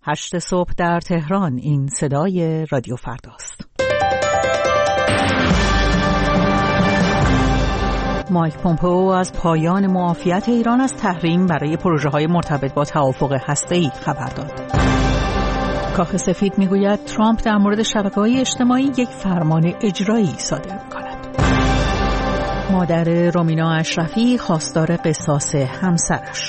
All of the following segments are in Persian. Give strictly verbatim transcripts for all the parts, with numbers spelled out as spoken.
هشت صبح در تهران. این صدای رادیو فرداست. مایک پومپئو از پایان معافیت ایران از تحریم برای پروژه‌های مرتبط با توافق هسته‌ای خبر داد. کاخ سفید میگوید ترامپ در مورد شبکه‌های اجتماعی یک فرمان اجرایی صادر می‌کند. مادر رومینا اشرفی خواستار قصاص همسرش.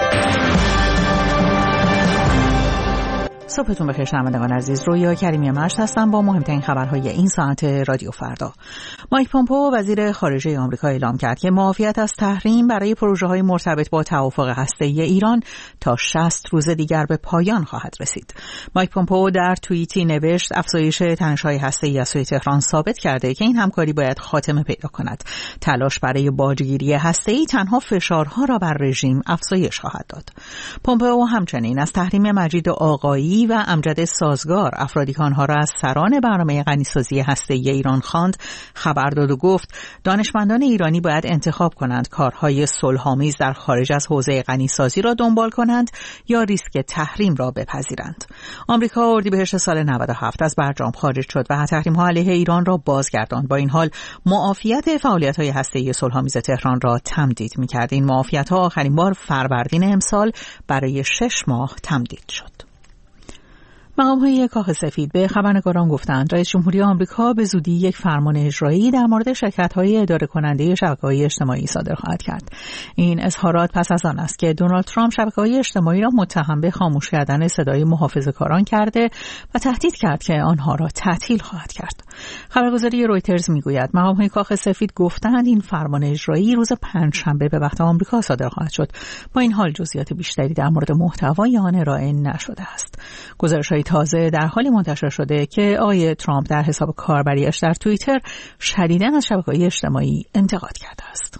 صبحتون بخیر شنوندگان عزیز. رویا کریمی مشت هستم با مهمترین خبرهای این ساعت رادیو فردا. مایک پومپئو وزیر خارجه آمریکا اعلام کرد که معافیت از تحریم برای پروژه‌های مرتبط با توافق هسته‌ای ایران تا شصت روز دیگر به پایان خواهد رسید. مایک پومپئو در توییتی نوشت افزایش تنش‌های هسته‌ای از سوی تهران ثابت کرده که این همکاری باید خاتمه پیدا کند. تلاش برای باجگیری هسته‌ای تنها فشارها را بر رژیم افزایش خواهد داد. پومپئو همچنین از تحریم مجید آقایی و امجد سازگار افرادی که آنها را از سران برنامه غنیسازی هسته‌ای ایران خواند خبر داد و گفت دانشمندان ایرانی باید انتخاب کنند کارهای صلح‌آمیز در خارج از حوزه غنیسازی را دنبال کنند یا ریسک تحریم را بپذیرند. آمریکا اردیبهشت سال نود و هفت از برجام خارج شد و تحریم‌ها علیه ایران را بازگرداند. با این حال معافیت فعالیت‌های هسته‌ای صلح‌آمیز تهران را تمدید می‌کرد. این معافیت‌ها آخرین بار فروردین امسال برای شش ماه تمدید شد. مقام‌های کاخ سفید به خبرنگاران گفتند رئیس جمهوری آمریکا به زودی یک فرمان اجرایی در مورد شرکت‌های اداره کننده شبکه‌های اجتماعی صادر خواهد کرد. این اظهارات پس از آن است که دونالد ترامپ شبکه‌های اجتماعی را متهم به خاموش کردن صدای محافظه‌کاران کرده و تهدید کرد که آنها را تعطیل خواهد کرد. خبرگزاری رویترز میگوید مقام‌های کاخ سفید گفتند این فرمان اجرایی روز پنجشنبه به وقت آمریکا صادر خواهد شد. با این حال جزئیات بیشتری در مورد محتوای آن ارائه نشده است. گزارش‌های تازه در حالی منتشر شده که آقای ترامپ در حساب کاربریش در توییتر شدیداً از شبکه‌های اجتماعی انتقاد کرده است.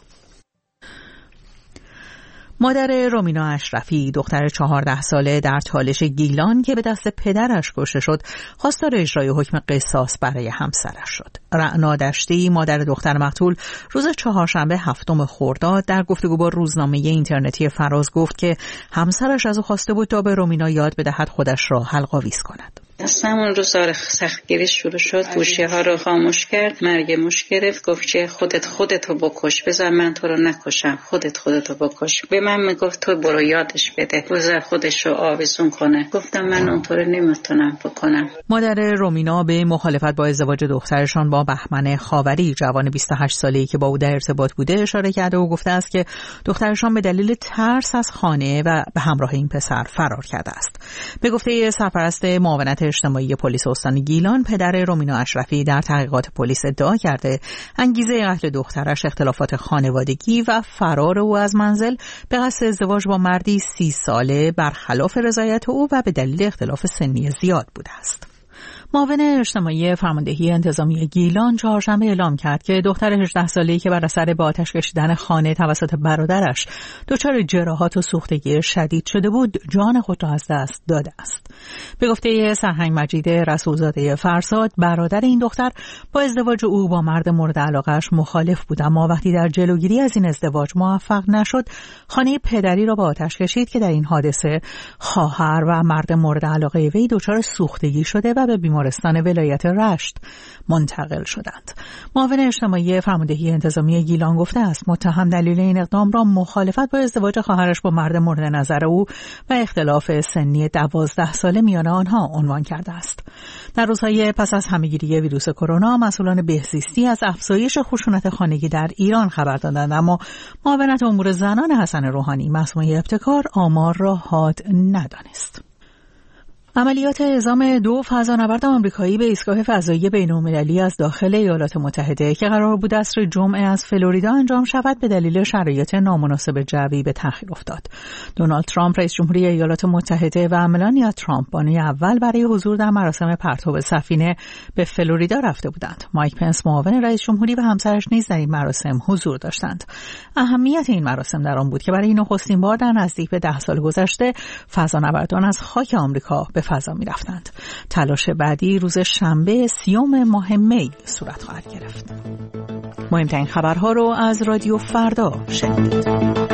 مادر رومینا اشرفی دختر چهارده ساله در تالش گیلان که به دست پدرش کشته شد خواستار اجرای حکم قصاص برای همسرش شد. رعنا دشتی مادر دختر مقتول روز چهارشنبه هفتم خرداد در گفتگو با روزنامه اینترنتی فراز گفت که همسرش از او خواسته بود تا به رومینا یاد بدهد خودش را حلق‌آویز کند. از همون روز داره سختگیری شروع شد. گوشی ها رو خاموش کرد، مرگ موش گرفت، گفت که خودت خودتو بکش، بذار من تو رو نکشم، خودت خودتو بکش. به من میگفت تو برو یادش بده، بذار خودش رو آویزون کنه. گفتم من اونطور نمیتونم بکنم. مادر رومینا به مخالفت با ازدواج دخترشان با بهمن خاوری جوان بیست و هشت ساله‌ای که با او در ارتباط بوده اشاره کرده و گفته است که دخترشان به دلیل ترس از خانه و به همراه این پسر فرار کرده است. به گفته سرپرست معاونت اجتماعی پلیس استان گیلان پدر رومینا اشرفی در تحقیقات پلیس ادعا کرده انگیزه قتل دخترش اختلافات خانوادگی و فرار او از منزل به قصد ازدواج با مردی سی ساله برخلاف رضایت او و به دلیل اختلاف سنی زیاد بوده است. معاون اجتماعی فرماندهی انتظامی گیلان چهارشنبه اعلام کرد که دختر هجده ساله‌ای که بر اثر به آتش کشیدن خانه توسط برادرش دچار جراحات و سوختگی شدید شده بود جان خود را از دست داده است. به گفته سرهنگ مجید رسولزاده فرزاد برادر این دختر با ازدواج او با مرد مورد علاقه‌اش مخالف بود، اما وقتی در جلوگیری از این ازدواج موفق نشد خانه پدری را به آتش کشید که در این حادثه خواهر و مرد مورد علاقه وی دچار سوختگی شده و به بیمارستان ولایت رشت منتقل شدند. معاون اجتماعی فرماندهی انتظامی گیلان گفته است متهم دلیل این اقدام را مخالفت با ازدواج خواهرش با مرد مورد نظر او و اختلاف سنی دوازده ساله میان آنها عنوان کرده است. در روزهای پس از همهگیری ویروس کرونا مسئولان بهزیستی از افزایش خشونت خانگی در ایران خبر دادند، اما معاونت امور زنان حسن روحانی مسئول ابتکار آمار را حاد ندانست. عملیات اعزام دو فضانورد آمریکایی به ایستگاه فضایی بین‌المللی از داخل ایالات متحده که قرار بود عصر جمعه از فلوریدا انجام شود به دلیل شرایط نامناسب جوی به تأخیر افتاد. دونالد ترامپ رئیس جمهوری ایالات متحده و ملانیا ترامپ بانوی اول برای حضور در مراسم پرتاب سفینه به فلوریدا رفته بودند. مایک پنس معاون رئیس جمهوری و همسرش نیز در این مراسم حضور داشتند. اهمیت این مراسم در آن بود که برای نخستین بار در نزدیک به ده سال گذشته فضانوردان از خاک آمریکا به فضا می رفتند. تلاش بعدی روز شنبه سیوم ماه می صورت خواهد گرفت. مهمترین خبرها رو از رادیو فردا شنیدید.